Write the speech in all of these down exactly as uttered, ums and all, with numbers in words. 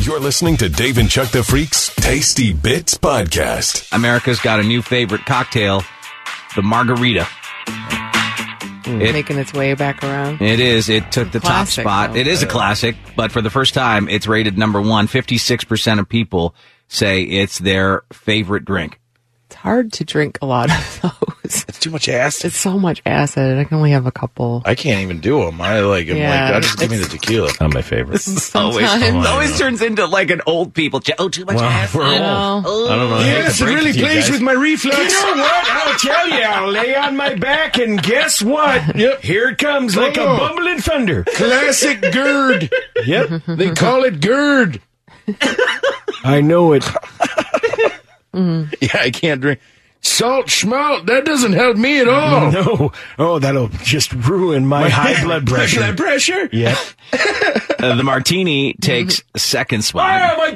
You're listening to Dave and Chuck the Freak's Tasty Bits Podcast. America's got a new favorite cocktail, the margarita. It, making its way back around. It is. It took the Classic, top spot. though. It is a classic, but for the first time, it's rated number one. fifty-six percent of people say it's their favorite drink. It's hard to drink a lot of those. It's too much acid. It's so much acid. I can only have a couple. I can't even do them. I like them. Yeah, like, I just give me the tequila. Not my favorite. Always, Sometimes. always turns into like an old people. Oh, too much Well, acid. we're old. Oh. I don't know. I hate Yes, to it break really to you plays guys. with my reflux. You know what? I'll tell you. I'll lay on my back, and guess what? Yep. Here it comes like Oh. a bumbling thunder. Classic GERD. Yep. They call it GERD. I know it. Yeah, I can't drink. Salt schmalt, that doesn't help me at all. No. Oh, that'll just ruin my high blood pressure. Blood pressure? Yep. Uh, the martini takes second spot. Oh, my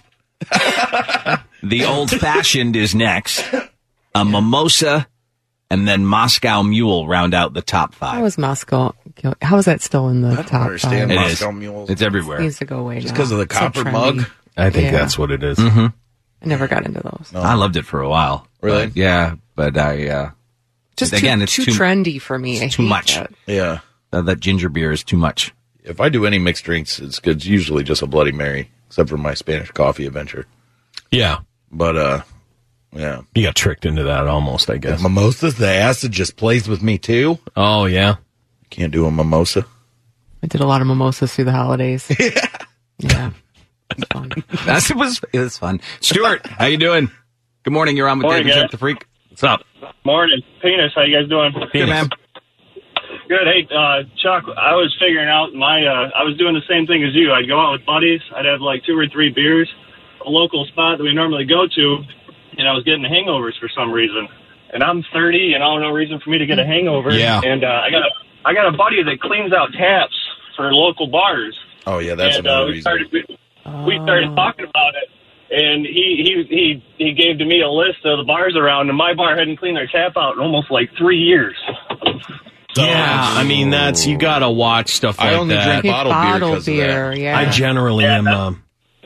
goat! The old-fashioned is next. A mimosa, and then Moscow Mule round out the top How five. is Moscow? How is that still in the I don't top understand five? It Moscow is. mules. It's everywhere. It needs to go away Just now. 'cause of the It's so copper trendy. mug? I think Yeah. that's what it is. Mm-hmm. I never got into those. I loved it for a while. Really? But, yeah, but I, uh, Just again, too, it's too, too- trendy for me. I too hate much. that. Yeah. uh, that ginger beer is too much. If I do any mixed drinks, it's, it's usually just a Bloody Mary, except for my Spanish coffee adventure. Yeah. But, uh, yeah. You got tricked into that almost, I guess. Mimosas, the acid just plays with me too. Oh, yeah. Can't do a mimosa. I did a lot of mimosas through the holidays. Yeah. Yeah. It's fun. That's, it was it was fun. Stuart, how you doing? Good morning. You're on with Morning, Dave and guys. Chuck the Freak. What's up? Morning. Penis, how you guys doing? Good, man. Good. Hey, uh, Chuck, I was figuring out my, uh, I was doing the same thing as you. I'd go out with buddies. I'd have like two or three beers, a local spot that we normally go to, and I was getting hangovers for some reason. And I'm thirty, you know, no reason for me to get a hangover. Yeah. And, uh, I got a, I got a buddy that cleans out taps for local bars. Oh, yeah, that's and, another uh, we reason. started, we, we started talking about it. And he, he he he gave to me a list of the bars around, and my bar hadn't cleaned their tap out in almost like three years. Yeah, I mean, that's, you got to watch stuff like I only that. drink Hey, bottled beer bottle because of beer, that. yeah. I generally am. Um,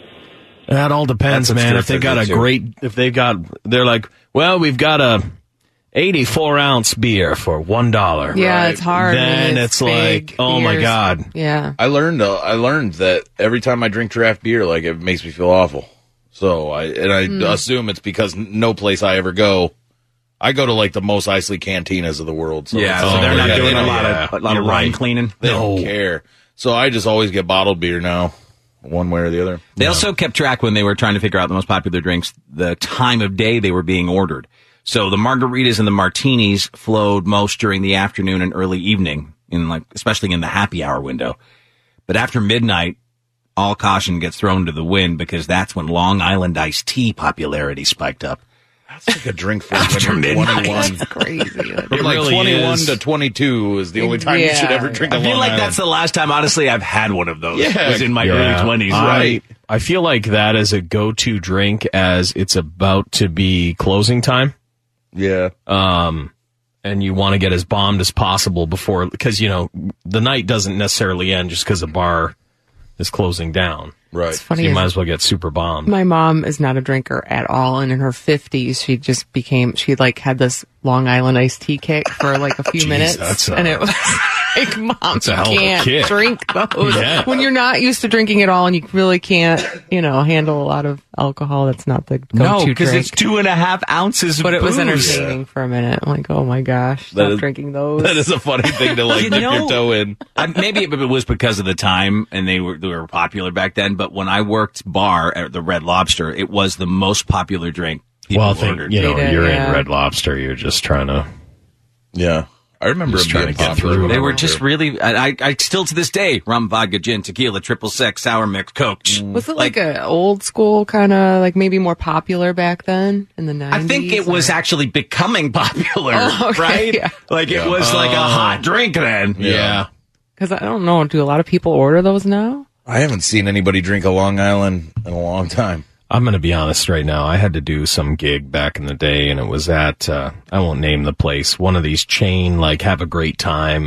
that all depends, That's what man. Stuart If they said got that a too. great, if they've got, they're like, well, we've got a eighty-four ounce beer for one dollar. Yeah, Right. it's hard. Then when it's big like, oh my beers. God. Yeah. I learned uh, I learned that every time I drink draft beer, like it makes me feel awful. So I and I Hmm. assume it's because no place I ever go, I go to like the most Isley cantinas of the world. So Yeah, it's so like, they're oh, not yeah, doing they a don't- lot yeah. of a lot You're of line right. cleaning. They don't care. So I just always get bottled beer now, one way or the other. They also kept track when they were trying to figure out the most popular drinks, the time of day they were being ordered. So the margaritas and the martinis flowed most during the afternoon and early evening, in like especially in the happy hour window. But after midnight, all caution gets thrown to the wind because that's when Long Island iced tea popularity spiked up. That's like a drink for After when you're midnight. twenty-one. That's crazy. From It like really twenty-one is. to twenty-two is the only time you Yeah. should ever drink a I feel Long like Island. that's the last time, honestly, I've had one of those. Yeah. It was in my Yeah. early twenties. I- Right. I feel like that is a go-to drink as it's about to be closing time. Yeah. Um, and you want to get as bombed as possible before, because, you know, the night doesn't necessarily end just because a bar is closing down. Right. It's So funny. you is might as well get super bombed. my mom is not a drinker at all, and in her fifties, she just became. She like had this Long Island iced tea kick for like a few Jeez, minutes, that's a- and it was like, "Mom, That's a you hell of a can't kick." drink those Yeah. when you're not used to drinking at all, and you really can't, you know, handle a lot of alcohol. That's not the go-to No, because drink." it's two and a half ounces of but it was booze. entertaining for a minute. I'm like, oh my gosh, That stop is- drinking those. That is a funny thing to like You dip know- your toe in. I, maybe it was because of the time and they were they were popular back then. But when I worked bar at the Red Lobster, it was the most popular drink people Well, I think, ordered. you know, They did, you're yeah. in Red Lobster. You're just trying to. Yeah. I remember Just it trying being to get popular. through when They I were worked just there. really. I, I, I still to this day rum, vodka, gin, tequila, triple sec, sour mix, Coke. Was it like, a old school kind of like maybe more popular back then in the nineties? I think it was or- actually becoming popular, Oh, okay, right? yeah. Like it Yeah. was like a hot drink then. Yeah. Because I don't know. Do a lot of people order those now? I haven't seen anybody drink a Long Island in a long time. I'm going to be honest right now. I had to do some gig back in the day, and it was at, uh, I won't name the place, one of these chain, like, have a great time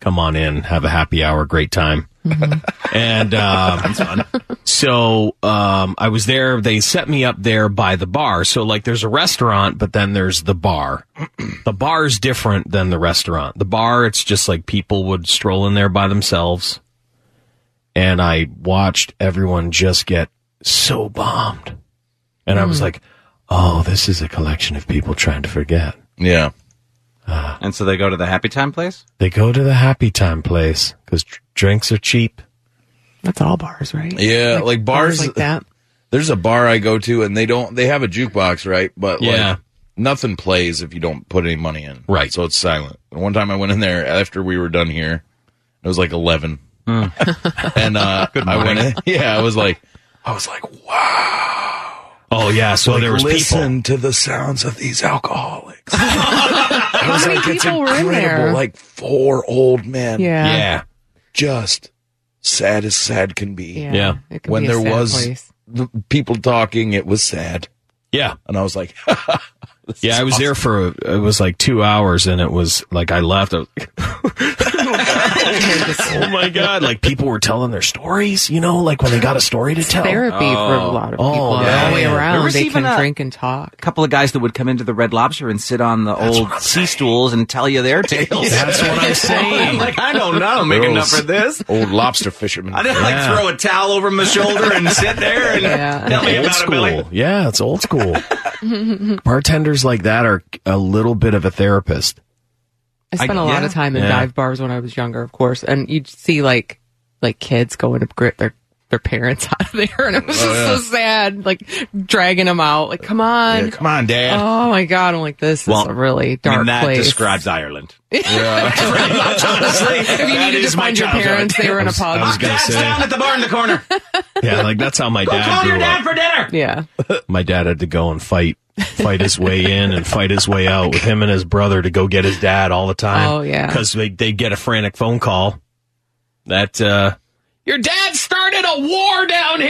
come on in, have a happy hour, great time. Mm-hmm. And uh, that's fun. So um, I was there. They set me up there by the bar. So like, there's a restaurant, but then there's the bar. The bar is different than the restaurant. The bar, it's just like people would stroll in there by themselves. And I watched everyone just get so bombed. And mm. I was like, oh, this is a collection of people trying to forget. Yeah. Uh, and so they go to the happy time place? They go to the happy time place because tr- drinks are cheap. That's all bars, right? Yeah, like, like bars, bars like that. There's a bar I go to, and they don't. They have a jukebox, right? But yeah, like, nothing plays if you don't put any money in. Right. So it's silent. And one time I went in there after we were done here. It was like eleven, mm. and uh, Good I morning. went in. Yeah, I was like, I was like, wow. Oh yeah, so like, there was listen people. to the sounds of these alcoholics. I was How like, many it's people were in there? incredible. Like four old men. Yeah. Yeah. Just sad as sad can be. Yeah. Yeah. It can When be a there sad was place. the people talking, it was sad. Yeah. And I was like, yeah, I was awesome. there for, it was like two hours and it was like, I left. I was like, oh my God. Like people were telling their stories, you know, like when they got a story to tell. Therapy for a lot of Oh, people yeah. all the way There around. was They even can a- drink and talk. A couple of guys that would come into the Red Lobster and sit on the old sea stools and tell you their tales. That's what I'm saying. Like, I don't know. I'm making enough for this. Old lobster fishermen. I didn't Yeah. like throw a towel over my shoulder and sit there and Yeah. tell me Old about it, Billy. school. Yeah, it's old school. Bartenders like that are a little bit of a therapist. I spent I- a lot yeah. of time in Yeah. dive bars when I was younger, of course, and you'd see like like kids going to grip their their parents out of there, and it was just so sad, like dragging them out, like come on, Yeah, come on, Dad. oh my God, I'm like this Well, is a really dark I mean, that place. describes Ireland. Yeah. Honestly, if you that needed is to my find your childhood. parents, they were in a I was pub. gonna Dad's say. down at the bar in the corner. Yeah, like that's how my Go dad call your grew dad up. for dinner. Yeah, My dad had to go and fight, fight his way in and fight his way out with him and his brother to go get his dad all the time. Oh, yeah. Because they they get a frantic phone call that uh, your dad started a war down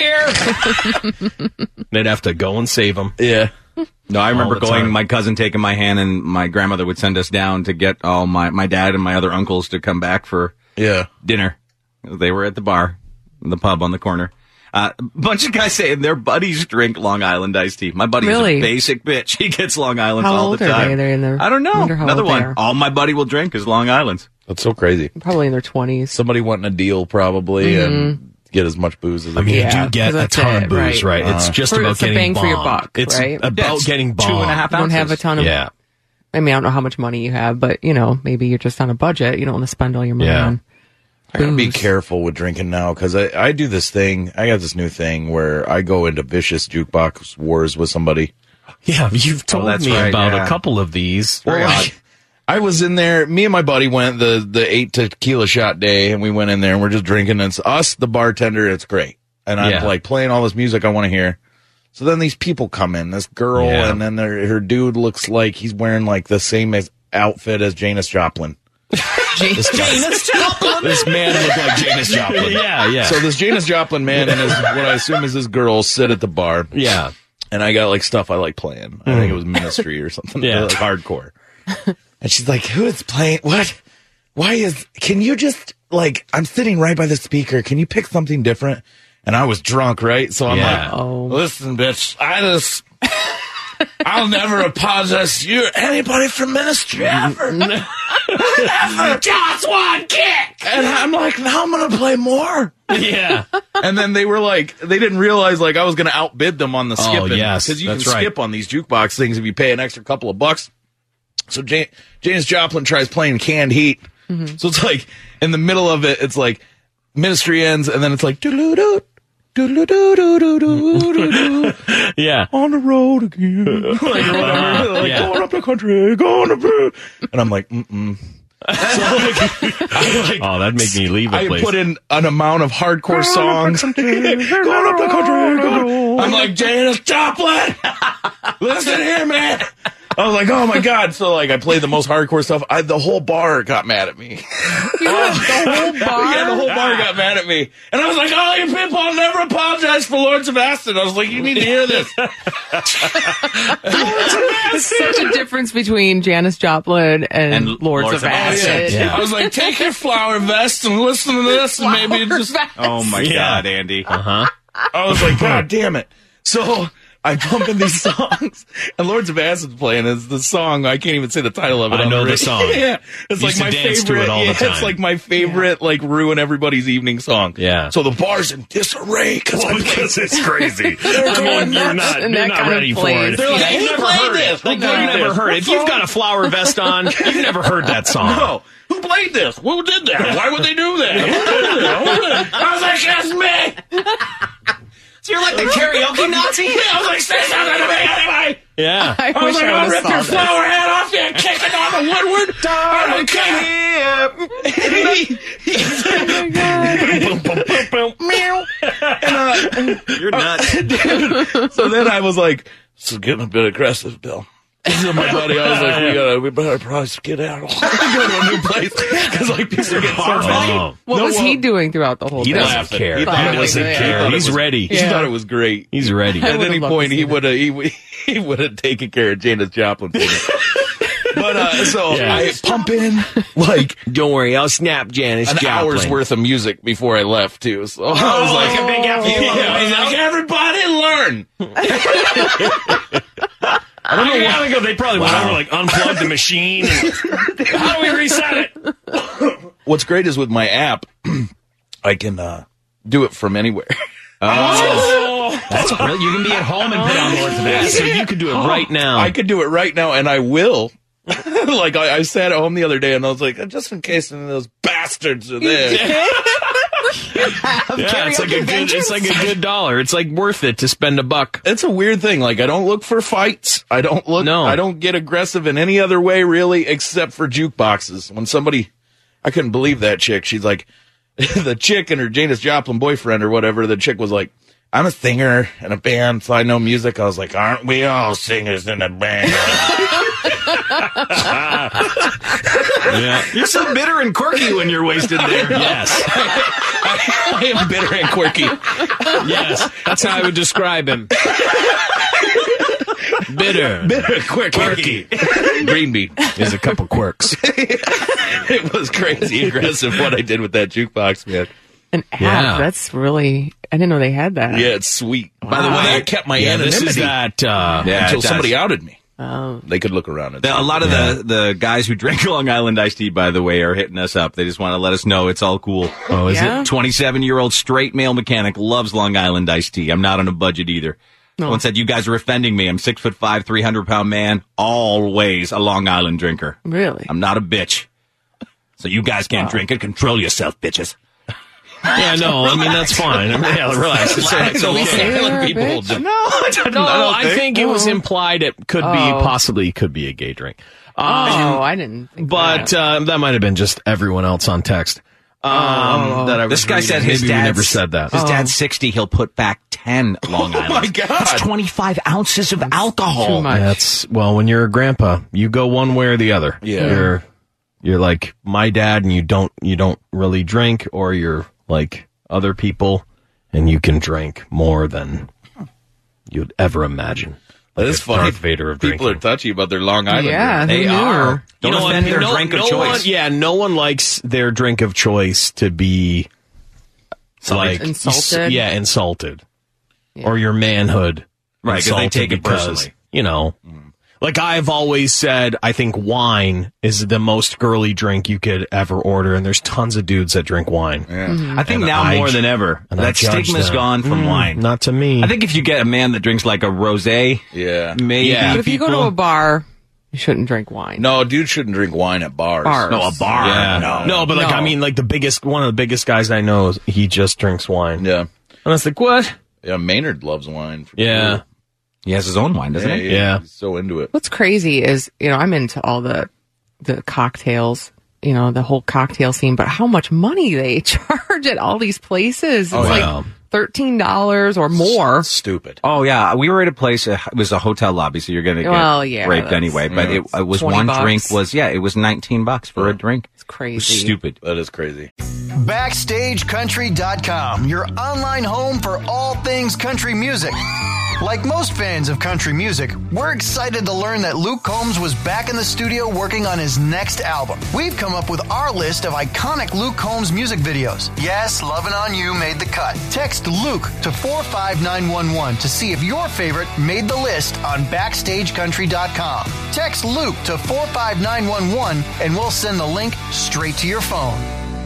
here. They'd have to go and save him. Yeah. No, I remember the going, time. my cousin taking my hand, and my grandmother would send us down to get all my, my dad and my other uncles to come back for Yeah. dinner. They were at the bar, the pub on the corner. Uh, a bunch of guys saying their buddies drink Long Island iced tea. My buddy Really? is a basic bitch. He gets Long Islands How all old the are time. they? They're in their- I don't know. wonder how Another old they one. are. All my buddy will drink is Long Island's. That's so crazy. probably in their twenties. Somebody wanting a deal probably and get as much booze as they I mean, Yeah, you do get 'cause a that's ton it, of booze, right? right. It's just For- about it's a getting bang for your bombed. buck, It's right? about Yeah, it's getting bombed. two and a half You don't have a ounces. ton of. Yeah. I mean, I don't know how much money you have, but you know, maybe you're just on a budget. You don't want to spend all your money Yeah. on. I gotta be booze. careful with drinking now because I, I do this thing. I got this new thing where I go into vicious jukebox wars with somebody. Yeah, you've told that's me right, about yeah. a couple of these. Well, I, I was in there. Me and my buddy went the the eight tequila shot day, and we went in there and we're just drinking. And it's us, the bartender. It's great, and I'm Yeah. like playing all this music I want to hear. So then these people come in, this girl, Yeah. and then their, her dude looks like he's wearing like the same as outfit as Janis Joplin. This, guy- this man looked like Janis Joplin. Yeah, yeah. So this Janis Joplin man and his, what I assume is his girl sit at the bar. yeah. And I got like stuff I like playing. I think it was Ministry or something. Yeah. Like hardcore. And she's like, who is playing? What? Why is, can you just like, I'm sitting right by the speaker. Can you pick something different? And I was drunk, right? So I'm Yeah. like, Oh. listen, bitch, I just, I'll never apologize to you. Anybody from Ministry ever? ever. Just one kick. And I'm like, now I'm going to play more. Yeah. And then they were like, they didn't realize like I was going to outbid them on the Oh, skipping. yes, Because you that's can right. skip on these jukebox things if you pay an extra couple of bucks. So Jan- Janis Joplin tries playing Canned Heat. So it's like in the middle of it, it's like Ministry ends, and then it's like doo-doo-doo, doo-doo-doo-doo-doo-doo-doo-doo, Yeah. on the road again, like, or whatever, like Yeah. going up the country, going up the, and I'm like, mm-mm. So like, I like, Oh, that'd make me leave a I place. put in an amount of hardcore songs. Going up the country. Going. I'm like, Janis Joplin, listen here, man. I was like, oh my God. So like I played the most hardcore stuff. I, the whole bar got mad at me. You had the whole bar? Yeah, the whole bar got mad at me. And I was like, oh, you people, I'll never apologize for Lords of Acid. I was like, you need to hear this. There's such a difference between Janis Joplin and, And Lords, Lords of, of Acid. Acid. Yeah. I was like, take your flower vest and listen to this and maybe Flower just... vest. Oh my Yeah. God, Andy. Uh-huh. I was like, God damn it. So I bump in these songs, and Lords of Acid's playing. Is the song, I can't even say the title of it. I on know the radio. song. Yeah. It's Used like to my dance to favorite. it all the yeah, time. It's like my favorite, like, ruin everybody's evening song. Yeah. So the bar's in disarray because I Because it's crazy. They're going You're nuts. not, And you're that not kind of ready for plays. it. They're like, You've who never played heard this? it. Like, Who you've played never this? heard it. What If you've song? got a flower vest on, you've never heard that song. No. Who played this? Who did that? Why would they do that? Who did that? Who did that? I was like, that's me. So you're like the karaoke Nazi? I was like, say something to me anyway. Yeah. I, I was wish like, I I'll would rip have your saw this. flower head off you and kick it on the woodward. I don't care. You're nuts. So then I was like, this is getting a bit aggressive, Bill. So my buddy, I was like, we gotta, we better probably skedaddle. Go to a new place. Because like people are getting so mad. Oh. What No, was well, he doing throughout the whole He thing? doesn't Laughing. care. He thought He it was doesn't a care. thought it He's was- ready. He Yeah. thought it was great. He's ready. And then would've he loved to pointed, see he that. would have, he, would- he would have taken care of Janis Joplin for me. But, uh, so Yeah. I pump in, like, Don't worry, I'll snap Janis an hour's worth of music before I left, too. So I was like, like a big F U. yeah, I was like, everybody learn. I don't know why. Go, they probably went over, like, unplug the machine. And, how do we reset it? What's great is with my app, I can, uh, do it from anywhere. Oh, That's brilliant. You can be at home and put on Lords of Acid. so you could do it right now. I could do it right now, and I will. Like, I, I sat at home the other day, and I was like, just in case any of those bastards are there. yeah, it's like a good. It's like a good dollar. It's like worth it to spend a buck. It's a weird thing. Like, I don't look for fights. I don't look. No. I don't get aggressive in any other way, really, except for jukeboxes. When somebody, I couldn't believe that chick. She's like, the chick and her Janis Joplin boyfriend or whatever. The chick was like, I'm a singer in a band, so I know music. I was like, aren't we all singers in a band? Yeah. You're so bitter and quirky when you're wasted there. Yes. I, I am bitter and quirky. Yes. That's how I would describe him. Bitter. Bitter, quirky. Green bean. There's a couple quirks. It was crazy aggressive what I did with that jukebox, man. An app. Yeah. That's really, I didn't know they had that. Yeah, it's sweet. By the Wow. way, I kept my Yeah, anonymity this is that. Uh, Yeah, until it does. somebody outed me. Oh. They could look around and The- see. a lot of the, the guys who drink Long Island iced tea, by the way, are hitting us up. They just want to let us know it's all cool. Oh, is Yeah? it? twenty-seven-year-old straight male mechanic loves Long Island iced tea. I'm not on a budget either. No. Someone said, you guys are offending me. I'm six foot five, three hundred pound man, always a Long Island drinker. Really? I'm not a bitch. So you guys can't drink it. Control yourself, bitches. Yeah, no, I mean, that's fine. I mean, yeah, relax. It's, it's So okay. say Long you're a Island people bitch? do- No, I don't, No, I don't I think it was Oh. implied it could be, Oh. possibly could be a gay drink. Um, Oh, I didn't think But that. uh, that might have been just everyone else on text. Um, that I was This guy reading. said his Maybe we dad's, never said that. His dad's sixty. He'll put back ten Long Island. my God. That's twenty-five ounces of alcohol. too much. That's well, when you're a grandpa, you go one way or the other. Yeah. You're you're like my dad and you don't you don't really drink, or you're like other people and you can drink more than you'd ever imagine. That Like is a funny. Darth Vader of People drinking. are touchy about their Long Island. Yeah, drink. They who knew? are. Don't You know offend what? their no, drink of no choice. One, yeah, no one likes their drink of choice to be like Insulted? Yeah, insulted, or your manhood. Right, 'cause they insulted take it because, personally. You know, like I've always said, I think wine is the most girly drink you could ever order, and there's tons of dudes that drink wine. I think And now I more ju- than ever, and I that judge stigma's them. gone from Mm, wine. Not to me. I think if you get a man that drinks like a rosé, Yeah. maybe. Yeah. But if you go to people- a bar, you shouldn't drink wine. No, dude shouldn't drink wine at bars. Bars. No, a bar. Yeah. No. no, but like No. I mean, like the biggest one of the biggest guys I know, is he just drinks wine. Yeah. And I was like, what? Yeah, Maynard loves wine. For Yeah. sure. He has his own wine, doesn't Yeah, he? yeah. Yeah. He's so into it. What's crazy is, you know, I'm into all the the cocktails, you know, the whole cocktail scene, but how much money they charge at all these places. It's Oh, like wow. thirteen dollars or more. Stupid. Oh yeah, we were at a place. Uh, it was a hotel lobby, so you're going to get Well, yeah, raped that's- anyway. But it, it was twenty one bucks. drink was yeah, it was nineteen bucks for a drink. It's It was crazy. stupid. That is crazy. Backstage Country dot com, your online home for all things country music. Like most fans of country music, we're excited to learn that Luke Combs was back in the studio working on his next album. We've come up with our list of iconic Luke Combs music videos. Yes, Lovin' On You made the cut. Text Luke to four five nine one one to see if your favorite made the list on Backstage Country dot com. Text Luke to four five nine one one and we'll send the link straight to your phone.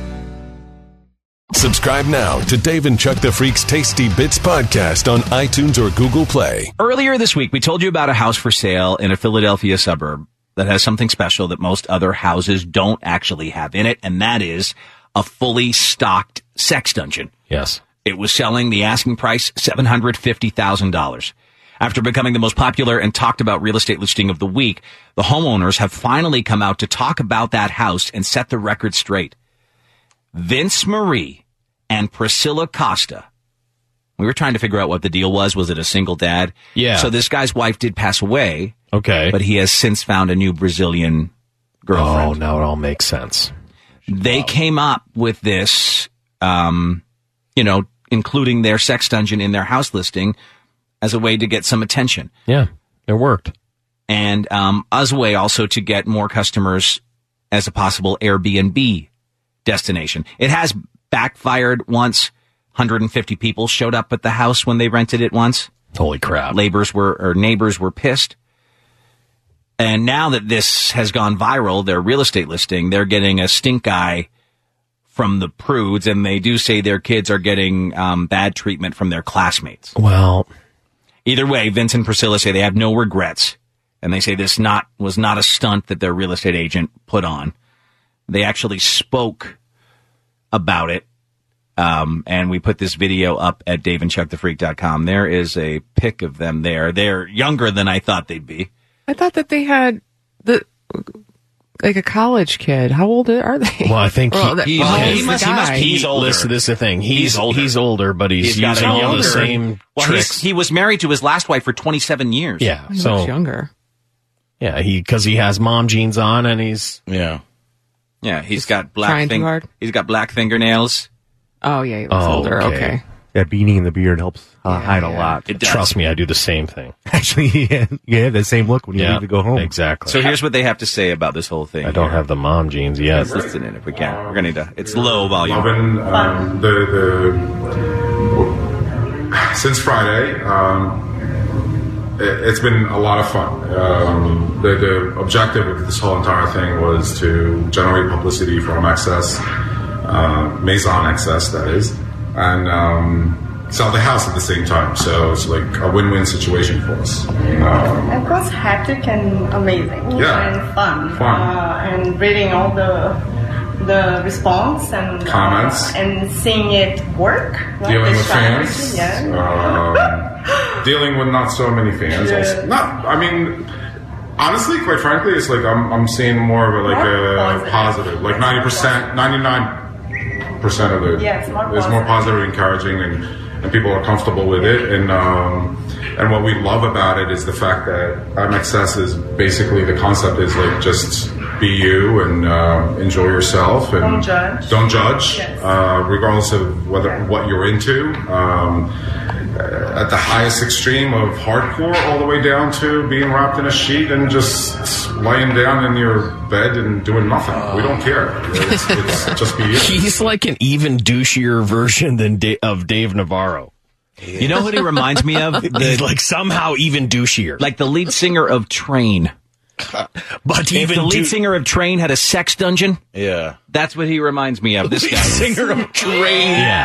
Subscribe now to Dave and Chuck the Freak's Tasty Bits podcast on iTunes or Google Play. Earlier this week, we told you about a house for sale in a Philadelphia suburb that has something special that most other houses don't actually have in it, and that is a fully stocked sex dungeon. Yes. It was selling, the asking price, seven hundred fifty thousand dollars. After becoming the most popular and talked about real estate listing of the week, the homeowners have finally come out to talk about that house and set the record straight. Vince Marie and Priscilla Costa. We were trying to figure out what the deal was. Was it a single dad? Yeah. So this guy's wife did pass away. Okay. But he has since found a new Brazilian girlfriend. Oh, now it all makes sense. They came up with this, um, you know, including their sex dungeon in their house listing as a way to get some attention. Yeah, it worked. And um, as a way also to get more customers as a possible Airbnb destination. It has backfired once. one hundred fifty people showed up at the house when they rented it once. Holy crap. Neighbors were, or neighbors were pissed. And now that this has gone viral, their real estate listing, they're getting a stink eye from the prudes, and they do say their kids are getting um, bad treatment from their classmates. Well, either way, Vince and Priscilla say they have no regrets, and they say this not was not a stunt that their real estate agent put on. They actually spoke about it, um, and we put this video up at Dave and Chuck the Freak dot com. There is a pic of them there. They're younger than I thought they'd be. I thought that they had the like a college kid. How old are they? well, I think Well, he, that- he's, well, he's, he's the guy. he's older. Listen, this is the thing. He's, He's older. He's older, but he's, He's got using a all the younger- same Well, tricks. he's, he was married to his last wife for twenty-seven years. yeah, He's so much younger. yeah, he because he has mom jeans on and he's Yeah. Yeah, he's got black trying too fing- hard? He's got black fingernails. Oh yeah, he looks Oh, older. okay. Okay. That beanie and the beard helps uh, hide a yeah. lot. It does. trust me, I do the same thing. Actually, yeah, you have that same look when you Yeah, leave to go home. exactly. So here's what they have to say about this whole thing. I don't here. have the mom jeans yet. Let's listen in if we can. We're gonna need to. It's low volume. Loving um, the the since Friday. Um, it, it's been a lot of fun. Um, the, the objective of this whole entire thing was to generate publicity from Excess, uh, Maison Excess, that is, and um, sell the house at the same time. So it's like a win-win situation for us. Um, It was hectic and amazing Yeah. and fun. Fun. Uh, and reading all the the response and Comments. uh, and seeing it work. like dealing the with strategy, fans, Yeah. um, dealing with not so many fans. Yeah. Also, not, I mean, honestly, quite frankly, it's like I'm, I'm seeing more of a like More a positive. positive, like ninety percent, ninety-nine percent of it Yeah, it's more is more positive. positive, encouraging, and, and people are comfortable with it. And um, and what we love about it is the fact that M X S is basically the concept is like just be you and uh, enjoy yourself and Don't judge. Don't judge, Yes. uh, regardless of whether Yeah. what you're into. Um, at the highest extreme of hardcore, all the way down to being wrapped in a sheet and just laying down in your bed and doing nothing. We don't care. It's, it's just be you. He's like an even douchier version than Da- of Dave Navarro. You know what he reminds me of? He's The, like somehow even douchier. like the lead singer of Train. but If even the lead dou- singer of Train had a sex dungeon, Yeah. that's what he reminds me of. This guy. singer of Train. Yeah.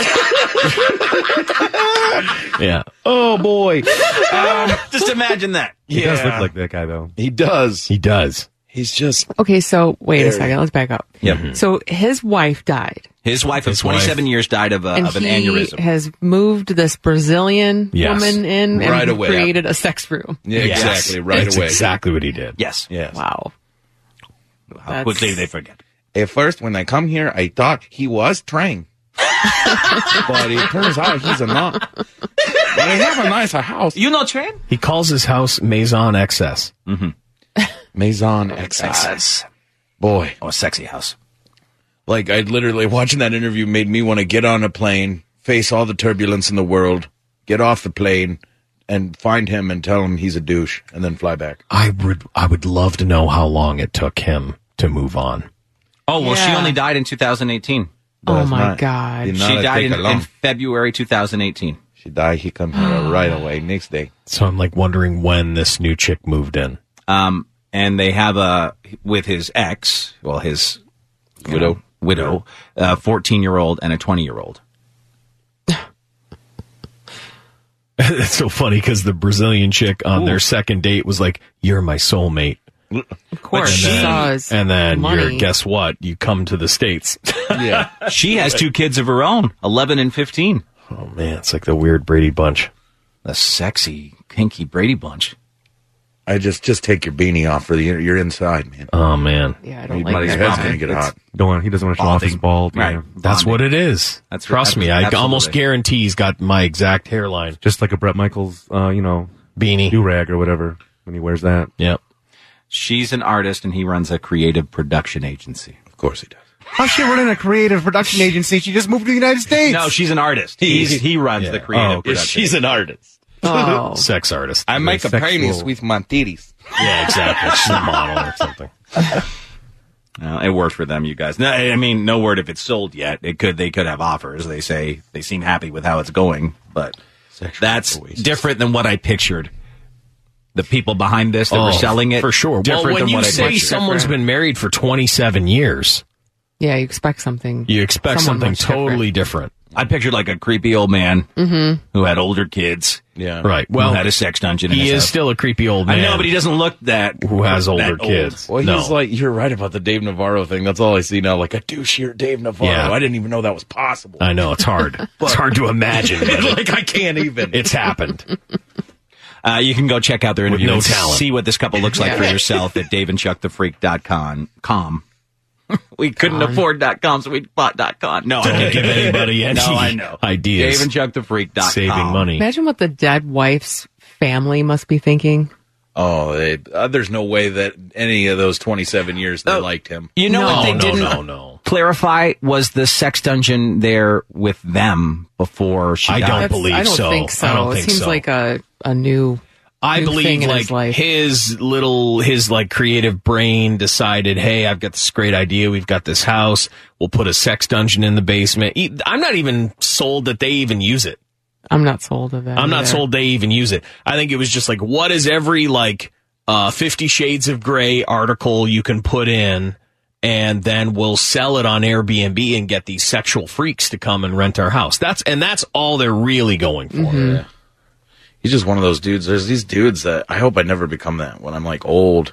yeah. Oh boy. Um, just imagine that. He does look like that guy, though. He does. He does. He's just. Okay, so wait a second. Let's back up. Yep. So his wife died, His wife of His twenty-seven wife. years died of, a, and of an he aneurysm. has moved this Brazilian Yes. woman in and Right away. created a sex room. Yeah, Yes. exactly. Right That's away. exactly what he did. Yes. Yes. Wow. How That's- quickly they forget. At first, when I come here, I thought he was trained. But it turns out he's a not. But they have a nicer house. You know train? He calls his house Maison X S. Mm-hmm. Maison X S. Boy. Oh, a sexy house. Like, I literally, watching that interview made me want to get on a plane, face all the turbulence in the world, get off the plane, and find him and tell him he's a douche, and then fly back. I would, I would love to know how long it took him to move on. Oh, well, she Yeah. only died in two thousand eighteen. Oh That's my not- God. did She not died take in, long. in February two thousand eighteen. She died, he come here right away, next day. So I'm like wondering when this new chick moved in. Um, and they have a, with his ex, well, his you Widow. know, widow, a fourteen-year-old and a twenty-year-old. It's so funny because the Brazilian chick on their second date was like, "You're my soulmate." Of course, she she saw his And then money. you're, guess what? You come to the States. Yeah. She has two kids of her own, eleven and fifteen. Oh man, it's like the weird Brady Bunch. The sexy, kinky Brady Bunch. I just, just take your beanie off for the, you're inside, man. Oh man, Yeah, I don't Your like Everybody's that. head's balding. gonna get It's- hot. Don't want, he doesn't want to show off his Balding. bald. Right. Yeah. that's Bonding. what it is. That's- Trust me, I absolutely. almost guarantee he's got my exact hairline. Just like a Brett Michaels, uh, you know, Beanie. do-rag or whatever when he wears that. Yep. She's an artist and he runs a creative production agency. Of course he does. How's she running a creative production agency? She just moved to the United States. No, she's an artist. He's, he runs Yeah. the creative Oh, production. She's an artist. Oh. Sex artist. I make a sexual. penis with my titties. Yeah, exactly. She's a model or something. Uh, it worked for them, you guys. No, I mean, no word if it's sold yet. It could, they could have offers. They say they seem happy with how it's going, but Sexual that's oasis. different than what I pictured. The people behind this that Oh, were selling it, for sure. Different Well, when than you what I say pictured. someone's been married for twenty-seven years, Yeah, you expect something. you expect someone something much totally different. I pictured like a creepy old man who had older kids, Yeah. Right. well, Well, who had a sex dungeon. In he his is house. still a creepy old man. I know, but he doesn't look that who has older that old. kids. Well, no. he's like, you're right about the Dave Navarro thing. That's all I see now. Like a douchier Dave Navarro. Yeah. I didn't even know that was possible. I know, it's hard. It's hard to imagine. but like, I can't even. it's happened. Uh, you can go check out their interview no and talent. see what this couple looks like for yourself at dave and chuck the freak dot com. com. We couldn't afford .com, so we bought .com. No, I Don't didn't give anybody any No, I know. ideas. dave and chuck the freak dot com. Saving money. Imagine what the dead wife's family must be thinking. Oh, they, uh, there's no way that any of those twenty-seven years they Oh. liked him. You know No, what they no, didn't no, no. clarify was the sex dungeon there with them before she I died. don't That's- believe I don't so. think so. I don't it think seems so. like a, a new I new believe thing in like his life. his little his like creative brain decided, hey, I've got this great idea. We've got this house. We'll put a sex dungeon in the basement. E- I'm not even sold that they even use it. I'm not sold of that. I'm not either. sold they even use it. I think it was just like, what is every like uh, Fifty Shades of Grey article you can put in, and then we'll sell it on Airbnb and get these sexual freaks to come and rent our house. That's and that's all they're really going for. Mm-hmm. He's just one of those dudes. There's these dudes that I hope I never become that when I'm like old.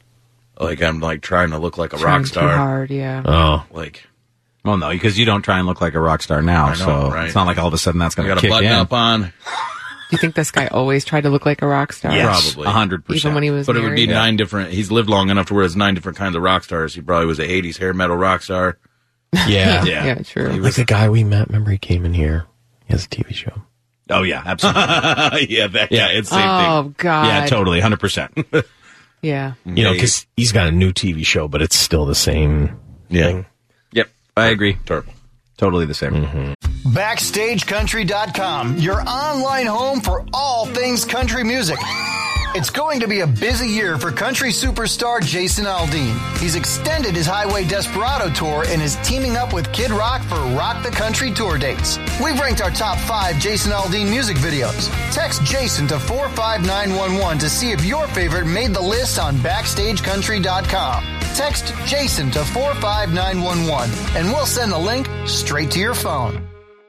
Like I'm like trying to look like a Trying rock too star. hard, yeah. Oh, Like Well, no, because you don't try and look like a rock star now, I know, so right? it's not like all of a sudden that's I going got to a kick button in. up on. Do you think this guy always tried to look like a rock star? Yes, Probably. a hundred percent. Even when he was But it would be married? nine different. He's lived long enough to where it's nine different kinds of rock stars. He probably was a eighties hair metal rock star. yeah, Yeah. Yeah, true. Like the guy we met. Remember, he came in here. He has a T V show. Oh yeah, absolutely. yeah, that guy. Yeah. It's the same Oh, thing. God. yeah, totally, one hundred percent. Yeah. You know, because he's got a new T V show, but it's still the same Yeah. thing. Yep, I agree. Terrible. Totally the same. Mm-hmm. Backstage Country dot com, your online home for all things country music. It's going to be a busy year for country superstar Jason Aldean. He's extended his Highway Desperado tour and is teaming up with Kid Rock for Rock the Country tour dates. We've ranked our top five Jason Aldean music videos. Text Jason to four five nine one one to see if your favorite made the list on Backstage Country dot com. Text Jason to four five nine one one and we'll send the link straight to your phone.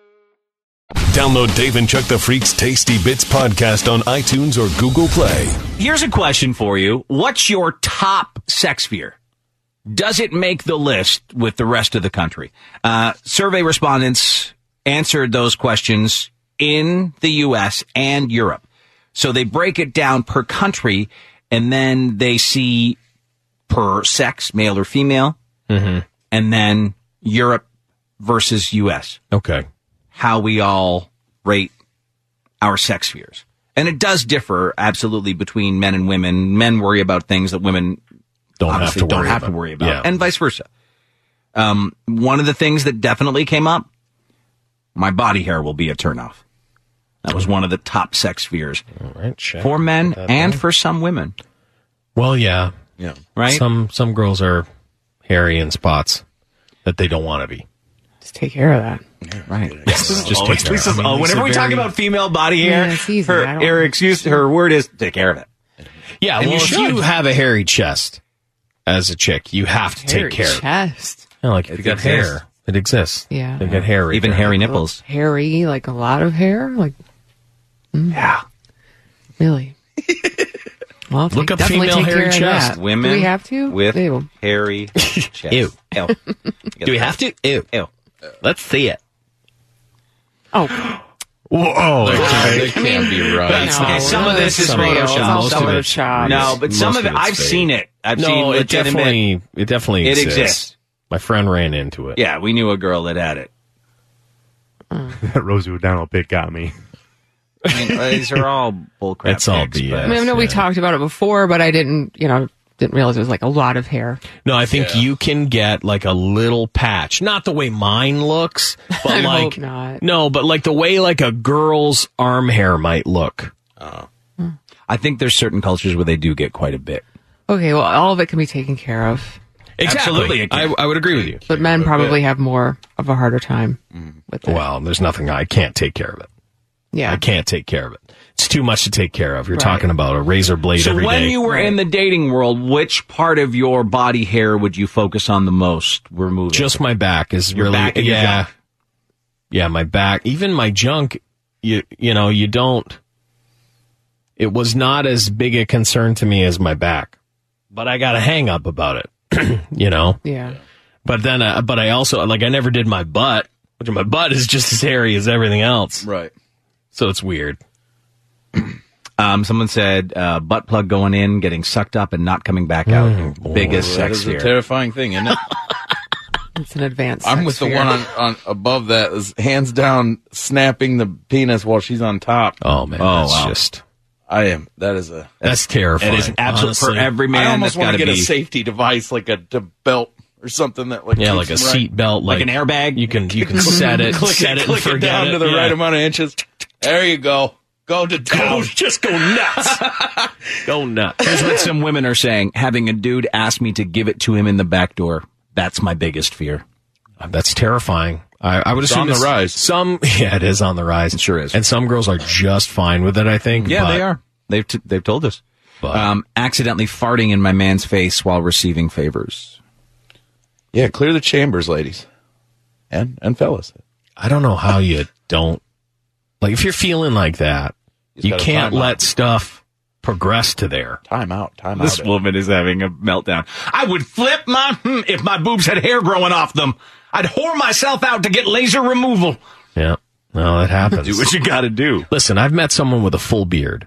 Download Dave and Chuck the Freak's Tasty Bits podcast on iTunes or Google Play. Here's a question for you. What's your top sex fear? Does it make the list with the rest of the country? Uh, survey respondents answered those questions in the U S and Europe. So they break it down per country, and then they see per sex, male or female, Mm-hmm. and then Europe versus U S. Okay. How we all rate our sex spheres. And it does differ absolutely between men and women. Men worry about things that women don't have obviously to don't worry have about. to worry about, Yeah. and vice versa. Um, one of the things that definitely came up, my body hair will be a turnoff. That was one of the top sex fears All right, check. for men Put that and down. for some women. Well, yeah. Yeah. Right? Some some girls are hairy in spots that they don't want to be. Just take care of that. Right. Yes. Just Always take care. Lisa's- I mean, oh, Lisa whenever we talk very- about female body hair, Yeah, it's easy. her, I don't- her excuse, her word is take care of it. Yeah, And well, you if should. you have a hairy chest as a chick, you have to Hairy take care of it. chest. You know, like if It you got exists. hair, it exists. Yeah. They get hairy. Even hairy nipples. Hairy, like a lot of hair? Like, Yeah. really? Well, Look take- up definitely female take hairy care of chest. that. Women Do we have to? with Ew. hairy chest. Ew. Ew. Do we have to? Ew. Ew. Let's see it. Oh, Whoa. That can't, I that can't mean, be right. no, Okay, some of this is that's real. It's Photoshop. all Some of it- Photoshop. No, but some Most of of it, it's I've fake. seen it. I've seen No, it legitimate. definitely, it definitely It exists. exists. My friend ran into it. Yeah, we knew a girl that had it. That Rosie O'Donnell pic got me. I mean, these are all bullcrap. It's all pics, B S. but- I mean, I know we Yeah. talked about it before, but I didn't, you know, didn't realize it was like a lot of hair. No, I think Yeah. you can get like a little patch, not the way mine looks, but I like hope not. no, but like the way like a girl's arm hair might look. I think there's certain cultures where they do get quite a bit. Okay, well, all of it can be taken care of, Exactly. Absolutely, it I, can. I would agree with you. but men probably have more of a harder time Mm-hmm. with that. Well, there's nothing I can't take care of it. yeah. I can't take care of it. It's too much to take care of. You're Right. talking about a razor blade So every when day. you were in the dating world, which part of your body hair would you focus on the most removing? Just my back is Your really back and your yeah, junk. yeah. My back, even my junk. You you know you don't. It was not as big a concern to me as my back, but I got a hang up about it. you know. Yeah. But then, uh, but I also like I never did my butt, which my butt is just as hairy as everything else. Right. So it's weird. Um, someone said uh, butt plug going in, getting sucked up, and not coming back out. Mm, Biggest That sex is a fear. terrifying thing, isn't it? It's an advanced I'm sex with the fear. one on, on above that is hands down snapping the penis while she's on top. Oh man, Oh, that's wow. just I am. That is a. that's terrifying. It is absolute for honestly. every I man. almost That's want got to to get be a safety device like a, a belt or something that like Yeah, keeps like a them right. seat belt, like an airbag. You can you can set it, Click set it, it, click and it forget down it. to the Yeah. right amount of inches. There you go. Go to town. Just go nuts. Go nuts. Here's what some women are saying: having a dude ask me to give it to him in the back door. That's my biggest fear. That's terrifying. I, I would It's assume on the it's- rise. Some, yeah, it is on the rise. It sure is. And some girls are just fine with it. I think. Yeah, but- they are. They've t- they've told us. But- Um, accidentally farting in my man's face while receiving favors. Yeah, clear the chambers, ladies, and and fellas. I don't know how you don't like if you're feeling like that. Just You gotta can't time let out. stuff progress to there. Time out. Time This out. woman is having a meltdown. I would flip my hmm, if my boobs had hair growing off them. I'd whore myself out to get laser removal. Yeah. No, that happens. Do what you got to do. Listen, I've met someone with a full beard.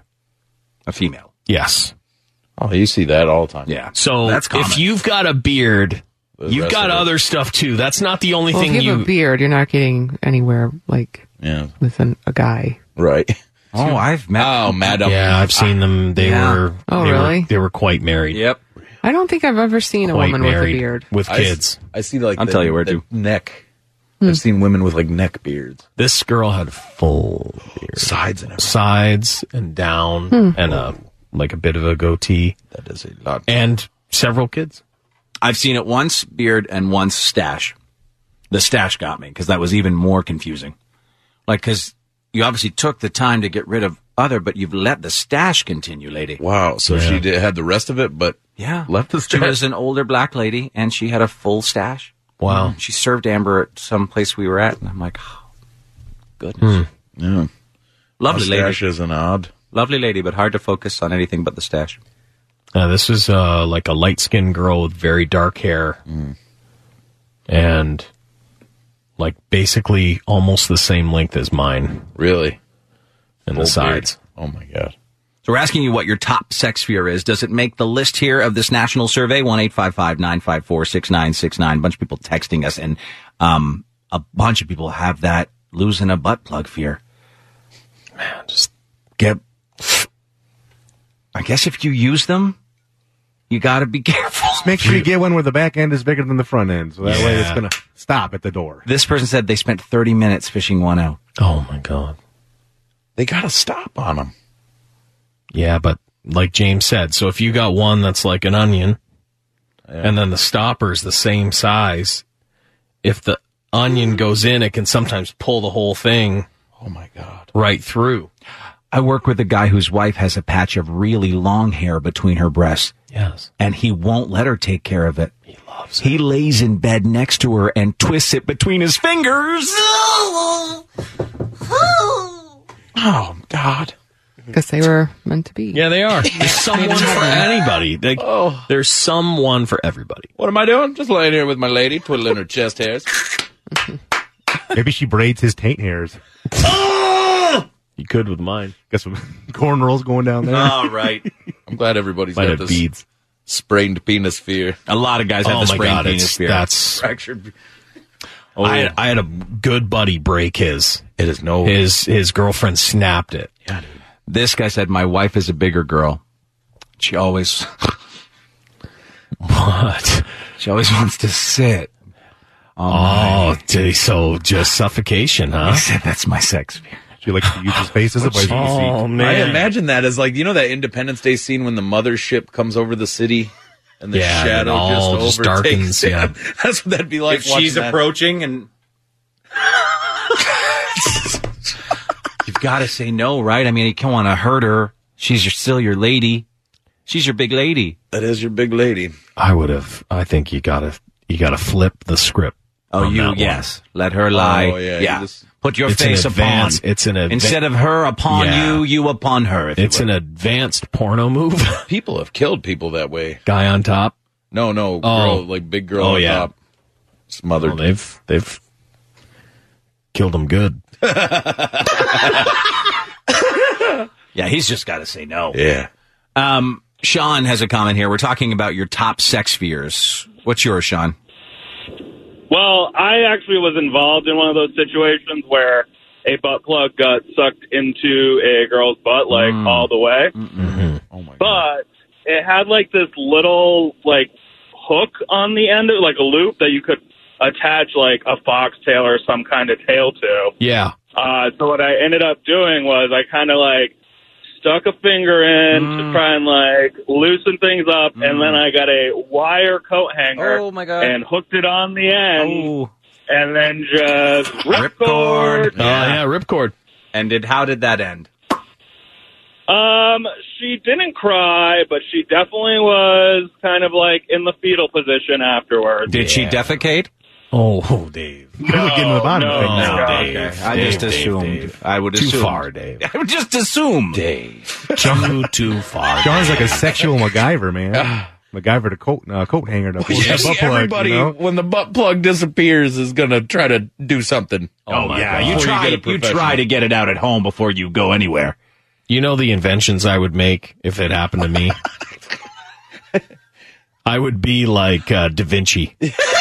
A female. Yes. Oh, you see that all the time. Yeah. So That's common. if you've got a beard, The you've rest got of it- other stuff too. That's not the only Well, thing if you have a beard, you're not getting anywhere like Yeah. with an, a guy. Right. Oh, I've met. Oh, madam. Yeah, I've seen them. They Yeah. were. Oh, they really? Were, they were quite married. Yep. I don't think I've ever seen a Quite woman with a married beard. with I, kids. I see like I'll the, tell you where the to. neck. Hmm. I've seen women with like neck beards, This girl had full beard, sides and everything. sides and down, Hmm. and a like a bit of a goatee, That is a lot. and several kids. I've seen it once beard and once stash. The stash got me because that was even more confusing. Like, because you obviously took the time to get rid of other, but you've let the stash continue, lady. Wow. So Yeah. she did, had the rest of it, but Yeah. left the She stash. was an older black lady and she had a full stash. Wow. She served Amber at some place we were at, and I'm like, oh, goodness. Yeah. Lovely lady. Mustache is an odd. Lovely lady, but hard to focus on anything but the stash. Uh, this was uh, like a light skinned girl with very dark hair, and like basically almost the same length as mine Really. in the Full beard. sides. Oh my god. So we're asking you what your top sex fear is. Does it make the list here of this national survey? one eight five five nine five four six nine six nine. A bunch of people texting us, and um, a bunch of people have that losing a butt plug fear. Man, just get. I guess if you use them, you got to be careful. Just make sure you get one where the back end is bigger than the front end, so that Yeah. way it's going to stop at the door. This person said they spent thirty minutes fishing one out. Oh my God. They got to stop on them. Yeah, but like James said, so if you got one that's like an onion, and then the stopper's the same size, if the onion goes in, it can sometimes pull the whole thing. Oh my God. Right through. I work with a guy whose wife has a patch of really long hair between her breasts. Yes. And he won't let her take care of it. He loves it. He lays in bed next to her and twists it between his fingers. Oh, God. Because they were meant to be. Yeah, they are. There's someone for anybody. Like, Oh. There's someone for everybody. What am I doing? Just laying here with my lady, twiddling her chest hairs. Maybe she braids his taint hairs. You could with mine. Got some cornrows going down there. All right. I'm glad everybody's Might got have this beads. sprained penis fear. A lot of guys have Oh the my sprained God, penis it's- fear. that's- fractured. Oh. I, had, I had a good buddy break his. It is no. His his girlfriend snapped it. Yeah, dude. This guy said, my wife is a bigger girl. She always, What? she always wants to sit. Oh, gee, so just suffocation, huh? He said, that's my sex fear. She likes to use his face as a place Oh, seat. man. I imagine that as like, you know that Independence Day scene when the mothership comes over the city and the Yeah, shadow it all just just overtakes darkens, it. yeah. That's what that'd be like. If she's watching that. approaching and you've got to say no, right? I mean, you don't want to hurt her. She's your, still your lady. She's your big lady. That is your big lady. I would have. I think you gotta you gotta flip the script. Oh, on you, that one. yes. Let her lie. Oh, yeah, you yeah. just- Put your It's an face upon. advance- it's an adva- Instead of her upon Yeah. you, you upon her. If It's you an will. advanced porno move. People have killed people that way. Guy on top. No, no, Oh. girl, like big girl Oh, on yeah. top. Smothered. Well, they've they've killed him good. Yeah, he's just got to say no. Yeah. Um, Sean has a comment here. We're talking about your top sex fears. What's yours, Sean? Well, I actually was involved in one of those situations where a butt plug got sucked into a girl's butt, like, Mm. all the way. Mm-hmm. Oh my God. But it had, like, this little, like, hook on the end of it, like a loop that you could attach, like, a foxtail or some kind of tail to. Yeah. Uh, so what I ended up doing was I kind of, like, stuck a finger in Mm. to try and, like, loosen things up, and then I got a wire coat hanger Oh, my God. and hooked it on the end, Oh. and then just Ripcord. ripcord. Oh yeah, ripcord. And did how did that end? Um, she didn't cry, but she definitely was kind of like in the fetal position afterwards. Did she defecate? Oh, Dave. You would get into the bottom no, of things. no. Dave. Okay. I Dave, just Dave, assumed. Dave. I would Too assume. far, Dave. I would just assume. Dave. Too too far. Sean's like a sexual MacGyver, man. MacGyver the coat uh, coat hanger to pull You that see, butt plug, everybody, you know? when the butt plug disappears, is going to try to do something. Oh, my yeah. God. You Before you try. get a You, professional. try to get it out at home before you go anywhere. You know the inventions I would make if it happened to me? I would be like uh, Da Vinci.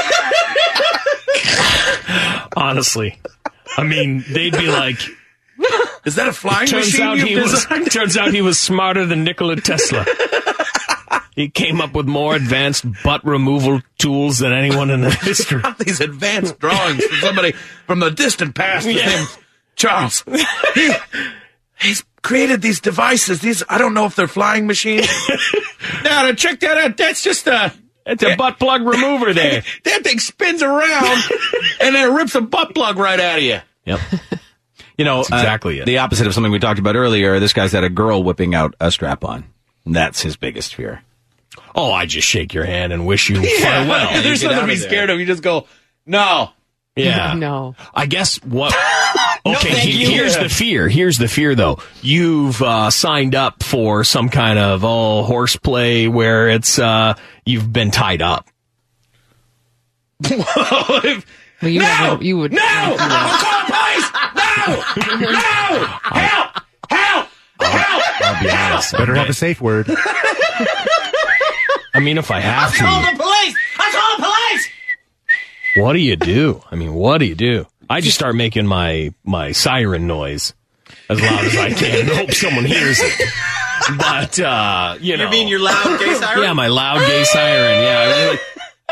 Honestly. I mean, they'd be like, Is that a flying turns machine out, you've he was, designed? turns out he was smarter than Nikola Tesla. He came up with more advanced butt removal tools than anyone in the history. These advanced drawings from somebody from the distant past. His Yeah. name's Charles. He, he's created these devices. These I don't know if they're flying machines. Now to check that out. That's just a It's a butt plug remover there. that thing spins around and then it rips a butt plug right out of you. Yep. You know, That's exactly uh, it. the opposite of something we talked about earlier. This guy's had a girl whipping out a strap-on. That's his biggest fear. Oh, I just shake your hand and wish you Yeah, farewell. there's You get nothing out to be of there. scared of. You just go, no. Yeah. No. I guess what. Okay, thank he- you. here's the fear. Here's the fear, though. You've uh, signed up for some kind of oh horseplay where it's uh, you've been tied up. Well, you No! would. You would. No! I'll call police! No! No! Help! Help! Help! I'll be honest. Better have a safe word. I mean, if I have to. the police! I call police! What do you do? I mean, what do you do? I just start making my, my siren noise as loud as I can and hope someone hears it. But, uh, you know. You mean your loud gay siren? Yeah, my loud gay siren, yeah. Like,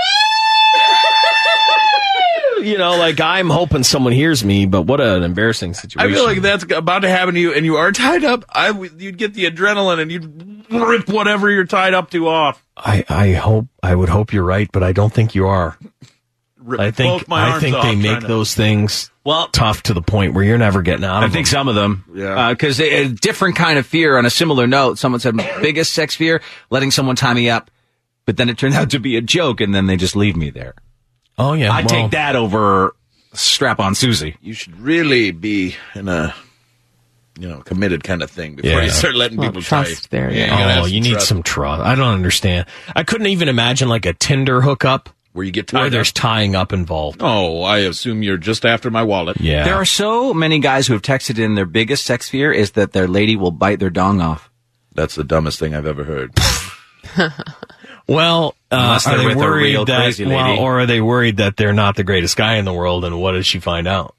you know, like I'm hoping someone hears me, but what an embarrassing situation. I feel like that's about to happen to you, and you are tied up. I, you'd get the adrenaline, and you'd rip whatever you're tied up to off. I, I hope, I would hope you're right, but I don't think you are. Rip I think, both my I arms think off they make to- those things well tough to the point where you're never getting out I of think them. some of them. Yeah. Because a different kind of fear on a similar note. Someone said, biggest sex fear, letting someone tie me up. But then it turned out to be a joke, and then they just leave me there. Oh, yeah. I'd well, take that over strap on Susie. You should really be in a, you know, committed kind of thing before Yeah. you start letting Well, people tie you. trust there, Yeah, yeah. you gotta have Oh, some you need trust. some trust. I don't understand. I couldn't even imagine like a Tinder hookup Where you get where tied there's up. tying up involved. Oh, I assume you're just after my wallet. Yeah. There are so many guys who have texted in their biggest sex fear is that their lady will bite their dong off. That's the dumbest thing I've ever heard. Well, uh, Unless are they're they with a worried real that, crazy lady. well, or are they worried that they're not the greatest guy in the world, and what does she find out?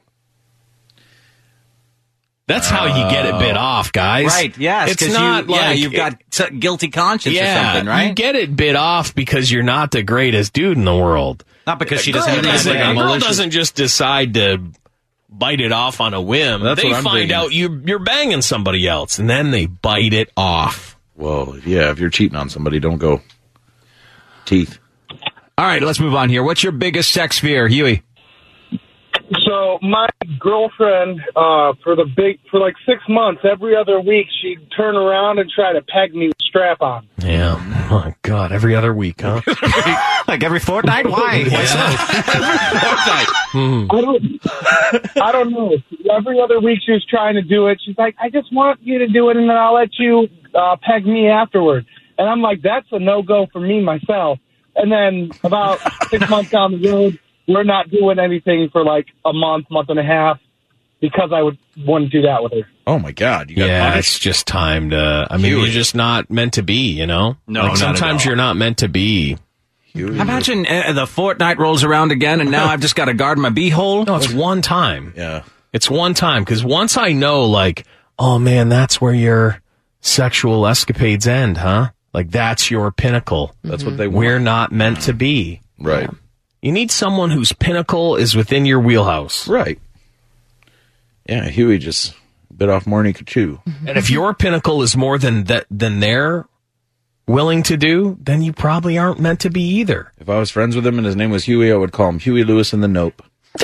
That's how you get it bit off, guys. Right, yes. It's 'cause not you, like yeah, you've got t- guilty conscience yeah, or something, right? you get it bit off because you're not the greatest dude in the world. Not because she A girl doesn't have doesn't, anything a girl malicious. doesn't just decide to bite it off on a whim. That's they what I'm find thinking. out you, you're banging somebody else, and then they bite it off. Well, yeah, if you're cheating on somebody, don't go teeth. All right, let's move on here. What's your biggest sex fear, Huey? So my girlfriend, uh, for the big, for like six months, every other week, she'd turn around and try to peg me with strap on. Yeah. Oh, my God. Every other week, huh? Like every fortnight? Why? Why so? Hmm. I don't, I don't know. Every other week she was trying to do it. She's like, I just want you to do it, and then I'll let you uh, peg me afterward. And I'm like, that's a no-go for me myself. And then about six months down the road, we're not doing anything for like a month, month and a half, because I would want to do that with her. Oh my God! You got Yeah, punished? it's just time to. I mean, Huey. you're just not meant to be. You know. No, like not at sometimes all. you're not meant to be. Imagine uh, the fortnight rolls around again, and now I've just got to guard my beehole. No, it's one time. Yeah. It's one time because once I know, like, oh man, that's where your sexual escapades end, huh? Like that's your pinnacle. That's what they want. We're not meant to be. Right. You need someone whose pinnacle is within your wheelhouse. Right. Yeah, Huey just bit off more than he could chew. And if your pinnacle is more than that than they're willing to do, then you probably aren't meant to be either. If I was friends with him and his name was Huey, I would call him Huey Lewis and the Nope.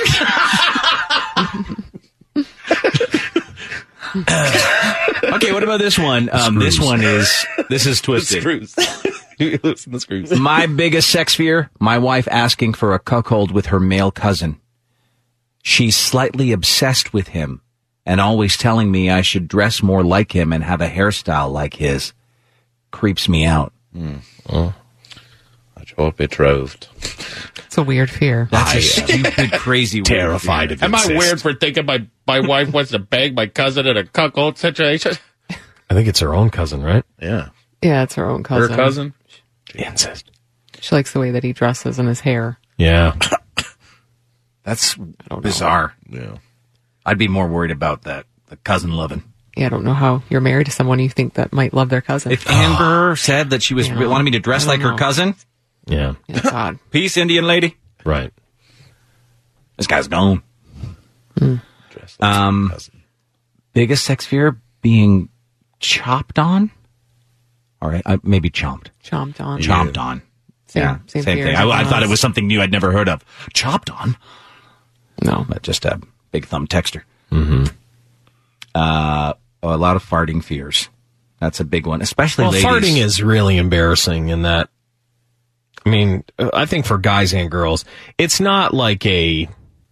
Okay, what about this one? Um, this one is this is twisted. Screws. Huey Lewis and the Screws. My biggest sex fear: my wife asking for a cuckold with her male cousin. She's slightly obsessed with him, and always telling me I should dress more like him and have a hairstyle like his. Creeps me out. Mm. Oh. I hope betrothed. It's a weird fear. That's a stupid, crazy, weird Terrified fear. of Am I incest. weird for thinking my, my wife wants to bang my cousin in a cuckold situation? I think it's her own cousin, right? Yeah. Yeah, it's her own cousin. Her cousin? Incest. She likes the way that he dresses and his hair. Yeah. That's bizarre. Yeah. I'd be more worried about that, the cousin loving. Yeah, I don't know how you're married to someone you think that might love their cousin. If Amber said that she was Yeah. wanting me to dress I don't like her know. cousin, Yeah. It's odd. peace, Indian lady. Right. This guy's gone. Mm. Dressed like Um, her cousin. Biggest sex fear: being chopped on. All right, uh, maybe chomped. Chomped on. Chomped on. Same, yeah, same, same fear thing. as I, I everyone thought it else. was something new I'd never heard of. Chopped on, No. but just a big thumb texter. Mm-hmm. Uh, a lot of farting fears. That's a big one, especially Well, ladies. farting is really embarrassing in that. I mean, uh, I think for guys and girls, it's not like a.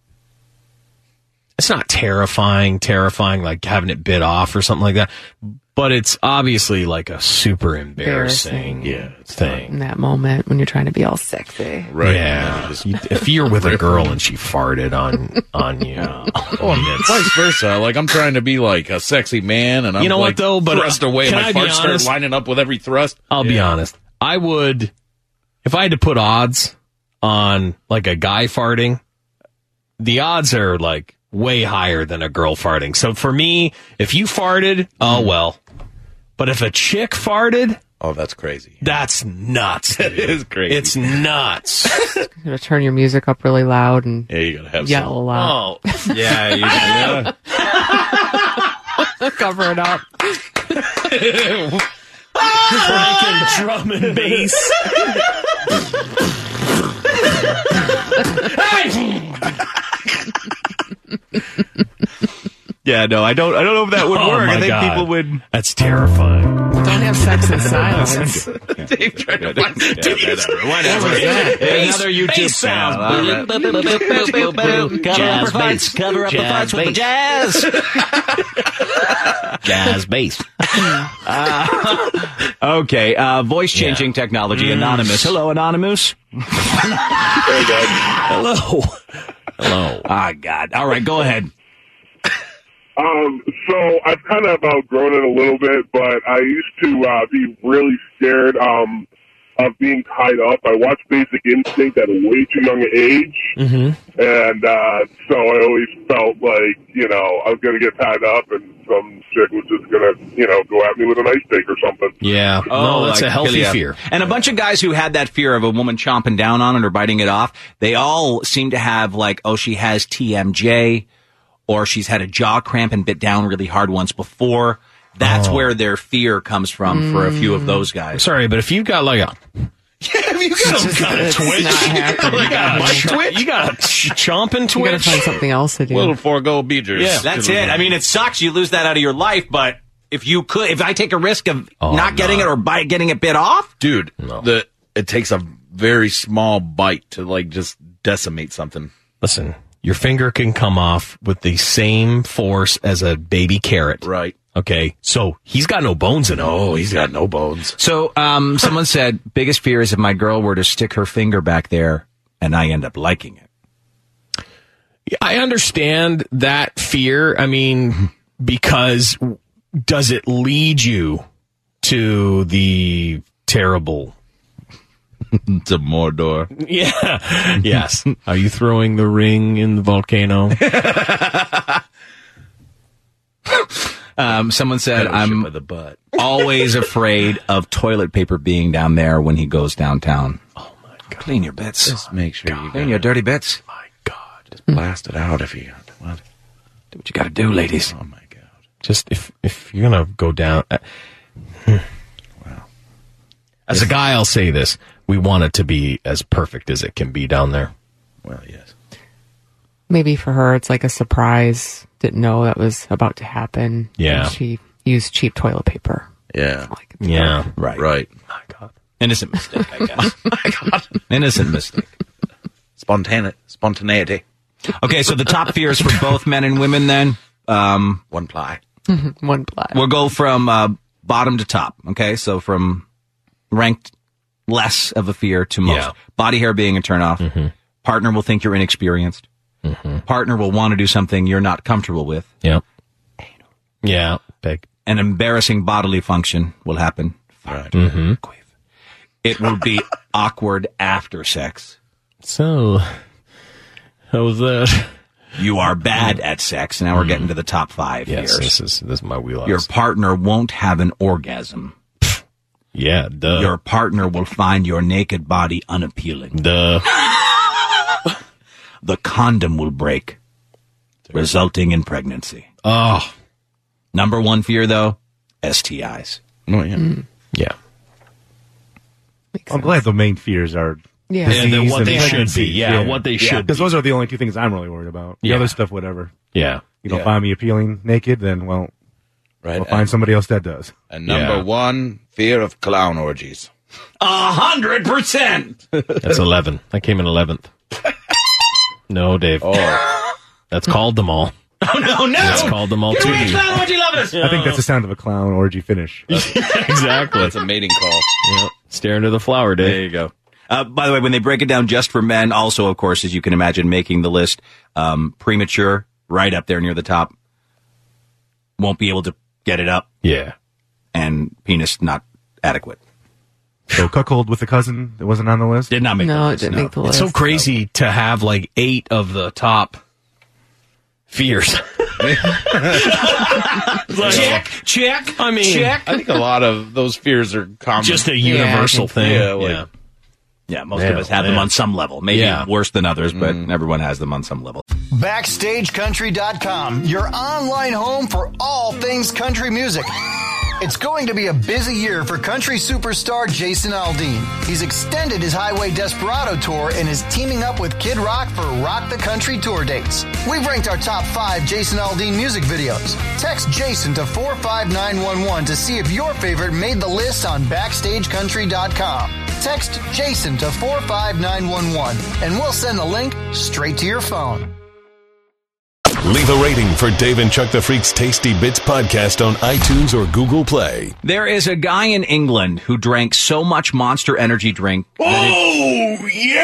It's not terrifying, terrifying, like having it bit off or something like that. But it's obviously like a super embarrassing, Embarrassing. yeah, thing. In that moment when you're trying to be all sexy. Right. Yeah, You- if you're with a girl and she farted on on you, Oh, and vice versa. Like, I'm trying to be like a sexy man, and I'm You know what, like, though? But, thrust uh, away, and can my I be farts start honest? lining up with every thrust. I'll be Yeah. honest. I would, if I had to put odds, on like a guy farting, the odds are like way higher than a girl farting. So for me, if you farted, oh well. But if a chick farted, oh, that's crazy. That's nuts. That is crazy. It's nuts. You gotta turn your music up really loud and yeah, you gotta have yell some. a lot. Oh, yeah, you gotta cover it up. Freaking drum and bass. Yeah, no, I don't. I don't know if that would Oh, work. my I think God. people would. That's terrifying. Don't have sex in silence. Dave tried to find whatever. What was that? Another YouTube sound. Jazz bass. Cover up the parts with the jazz. Jazz bass. Uh, okay, uh, voice changing Yeah. technology. Mm. Anonymous. Hello, Anonymous. Hello. Hello. Ah, God. All right, go ahead. Um, so I've kind of outgrown it a little bit, but I used to uh, be really scared um, of being tied up. I watched Basic Instinct at a way too young age, Mm-hmm. and uh, so I always felt like, you know, I was going to get tied up and some chick was just going to, you know, go at me with an ice pick or something. Yeah. Oh, no, that's like a healthy Gilead. fear. And a bunch of guys who had that fear of a woman chomping down on it or biting it off, they all seem to have like, oh, she has T M J, or she's had a jaw cramp and bit down really hard once before. That's Oh. where their fear comes from for a few of those guys. Sorry, but if you've got like a Yeah, you got It's got a it's twitch. not happening. you got a ch- you got a ch- chomping You gotta twitch. find something else to do. Little forego beaters. Yeah. That's it. I mean, it sucks you lose that out of your life, but if you could, if I take a risk of Oh, not getting no. it or by getting it bit off, Dude, the it takes a very small bite to like just decimate something. Listen, your finger can come off with the same force as a baby carrot. Right. Okay, so he's got no bones in him. Oh, he's got no bones. So, um, someone said, biggest fear is if my girl were to stick her finger back there and I end up liking it. I understand that fear. I mean, because does it lead you to the terrible? To Mordor. Yeah. Yes. Are you throwing the ring in the volcano? Um, someone said, Fellowship I'm of the butt. always afraid of toilet paper being down there when he goes downtown. Oh my God. Clean your bits. Just make sure you Clean your dirty bits. My God. just blast it out if you got to. What? Do what you gotta do, ladies. Oh my God. Just if if you're gonna go down. Uh, Wow. as a guy, I'll say this: we want it to be as perfect as it can be down there. Well, yes. Maybe for her, it's like a surprise. Didn't know that was about to happen. Yeah. And she used cheap toilet paper. Yeah. Like, it's Yeah. Right. Right. My God. Innocent mistake, I guess. my God. Innocent mistake. Spontane- spontaneity. Okay, so the top fears for both men and women then. Um, One ply. one ply. we'll go from uh, bottom to top. Okay, so from ranked less of a fear to most. Yeah. Body hair being a turnoff. Mm-hmm. Partner will think you're inexperienced. Mm-hmm. Partner will want to do something you're not comfortable with. Yeah. Yeah. Big. An embarrassing bodily function will happen. Right. Mm-hmm. It will be awkward after sex. So, how was that? You are bad at sex. Now we're getting to the top five Yes, fears. this is this is my wheelhouse. Your partner won't have an orgasm. yeah. Duh. Your partner will find your naked body unappealing. Duh. The condom will break, resulting in pregnancy. Oh. Number one fear, though, S T Is. Oh, yeah. Yeah. I'm glad the main fears are Yeah. disease And they're what and they should pregnancy. be. Yeah, what they should Because be. those are the only two things I'm really worried about. The Yeah. other stuff, whatever. Yeah. You don't Yeah. find me appealing naked, then, well, Right. we'll find and, somebody else that does. and number Yeah. one, fear of clown orgies. A hundred percent. That's eleven. I came in eleventh. No, Dave. Oh. That's called them all. Oh no, no! That's called them all too. Clown orgy lovers. I think that's the sound of a clown orgy finish. Exactly. That's a mating call. Yep. Stare into the flower, Dave. There you go. Uh, by the way, when they break it down just for men, also, of course, as you can imagine, making the list, um, premature, right up there near the top. Won't be able to get it up, Yeah. and penis not adequate. So Cuckold with a Cousin, it wasn't on the list? Did not make No, the it list. didn't no. make the It's list. so crazy to have like eight of the top fears. Check, check. I mean, check. I think a lot of those fears are common. just a universal thing. Yeah, like- yeah. Yeah, most Man, of us have man. them on some level. Maybe Yeah. worse than others, but everyone has them on some level. Backstage Country dot com, your online home for all things country music. It's going to be a busy year for country superstar Jason Aldean. He's extended his Highway Desperado tour and is teaming up with Kid Rock for Rock the Country tour dates. We've ranked our top five Jason Aldean music videos. Text Jason to four five nine one one to see if your favorite made the list on Backstage Country dot com. Text Jason to four five nine one one and we'll send the link straight to your phone. Leave a rating for Dave and Chuck the Freak's Tasty Bits podcast on iTunes or Google Play. There is a guy in England who drank so much Monster Energy drink that Oh,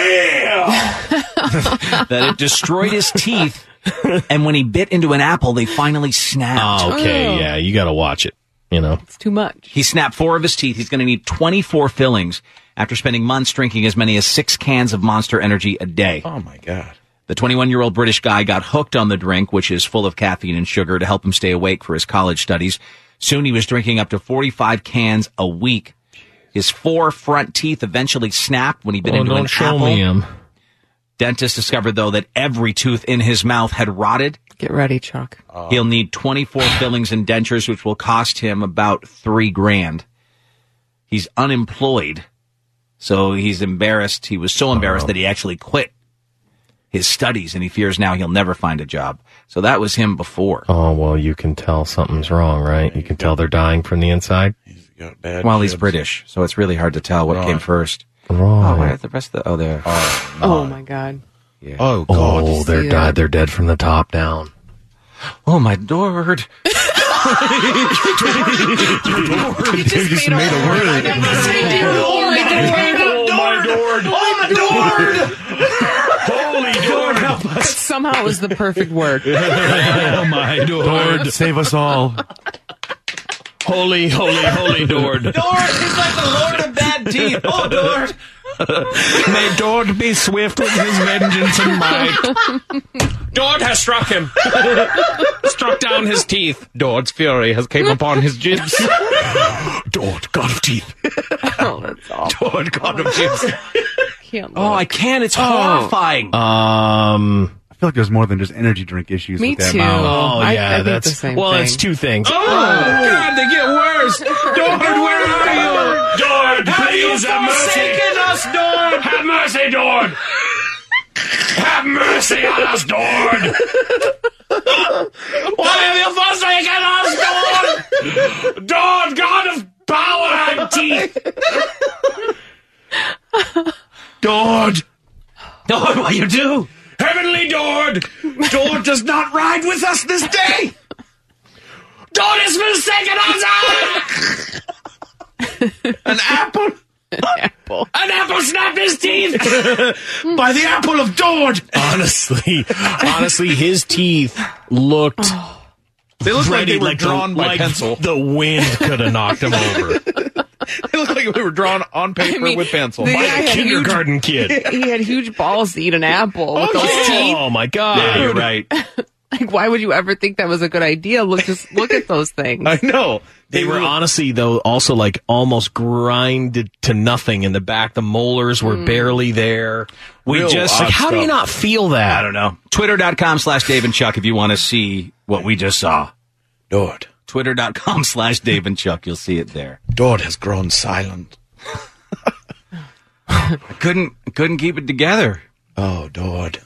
yeah! it, that it destroyed his teeth, and when he bit into an apple, they finally snapped. Oh, okay, Oh. yeah, you got to watch it. You know, It's too much. He snapped four of his teeth. He's going to need twenty-four fillings after spending months drinking as many as six cans of Monster Energy a day. Oh, my God. The twenty-one-year-old British guy got hooked on the drink, which is full of caffeine and sugar, to help him stay awake for his college studies. Soon he was drinking up to forty-five cans a week. His four front teeth eventually snapped when he bit oh, into don't an show apple. me him. Dentists discovered, though, that every tooth in his mouth had rotted. Get ready, Chuck. He'll need twenty-four fillings and dentures, which will cost him about three grand. He's unemployed, so he's embarrassed. He was so embarrassed that he actually quit his studies, and he fears now he'll never find a job. So that was him before. Oh, well, you can tell something's wrong, right? You can tell they're dying from the inside. He's got bad Well, he's kids. British, so it's really hard to tell what Right. came first. Right. Oh, where's the rest of the... Oh, there. Oh, my God. Yeah. Oh, God. Oh, they're see died. that. They're dead from the top down. Oh, my Lord. He just made a word. Oh, my Lord. Oh, Holy Lord, help us. Somehow it was the perfect word. Oh, my Lord. Lord, save us all. Holy, holy, holy Lord. Lord, he's like the Lord of bad teeth. Oh, Lord. May Dord be swift with his vengeance and might. Dord has struck him. Struck down his teeth. Dord's fury has came upon his jibs. Dord, god of teeth. Oh, that's awful. Dord, god of jibs. Can't Oh, I can't. It's horrifying. Um... I feel like there's more than just energy drink issues Me with that too. mouth. Oh, I- yeah, I think that's... the same well, thing. it's two things. Oh, God, they get worse. Dord, where are you? Dord, please have mercy. us, Dord. Have mercy, Dord. Have mercy on us, Dord. Why have you forsaken us, Dord? Dord, god of power and teeth. Dord. Lord, what you do? Heavenly Dord! Dord does not ride with us this day! Dord has forsaken us! An apple. Apple. An apple snapped his teeth! By the apple of Dord! Honestly, honestly, his teeth looked... They look like they ready, were like drawn the, by like pencil. The wind could have knocked him over. They look like they were drawn on paper I mean, with pencil. the By guy a had huge- kindergarten kid. He had huge balls to eat an apple with Oh, those yeah. teeth. Oh my god. Yeah, you're right. Like, why would you ever think that was a good idea? Look, just look at those things. I know. They were honestly, though, also like almost grinded to nothing in the back. The molars were barely there. We Real just... Like, odd how do you stuff. not feel that? I don't know. Twitter.com slash Dave and Chuck if you want to see what we just saw. Dord. Twitter.com slash Dave and Chuck. You'll see it there. Dord has grown silent. I couldn't, couldn't keep it together. Oh, Dord.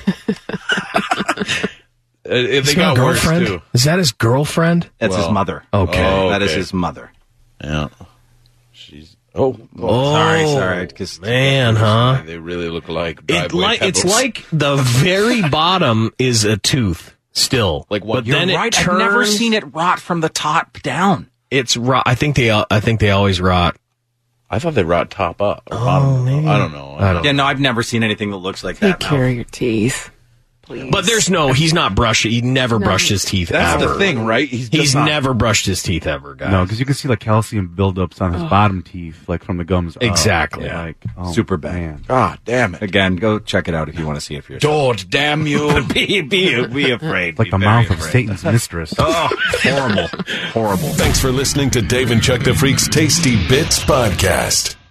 If Is they he got got a worse girlfriend? too. Is that his girlfriend? That's his Well, mother. Okay. Oh, That is okay. his mother. Yeah. She's. Oh, Oh, sorry, sorry. 'cause- man, huh? They really look like It driveway like it's pebbles. like the very bottom is a tooth still. Like what? But You're then it right. turns, I've never seen it rot from the top down. It's rot. I think they. al- I think they always rot. I thought they rot top up. Or Oh, bottom. maybe. I don't know. I don't. Yeah, no, I've never seen anything that looks like Take that. care No. of your teeth. please. But there's no, he's not brushing, he never No. brushed his teeth That's ever. the thing, right? He's, He's just not- never brushed his teeth ever, guys. No, because you can see like calcium buildups on his Oh. bottom teeth, like from the gums. up. Exactly. Yeah. Like oh, Super bad. Man. God damn it. Again, go check it out if you want to see it for yourself. God damn you. be, be, be afraid. Like Be the very mouth of afraid. Satan's mistress. Oh, horrible. Horrible. Thanks for listening to Dave and Chuck the Freak's Tasty Bits podcast.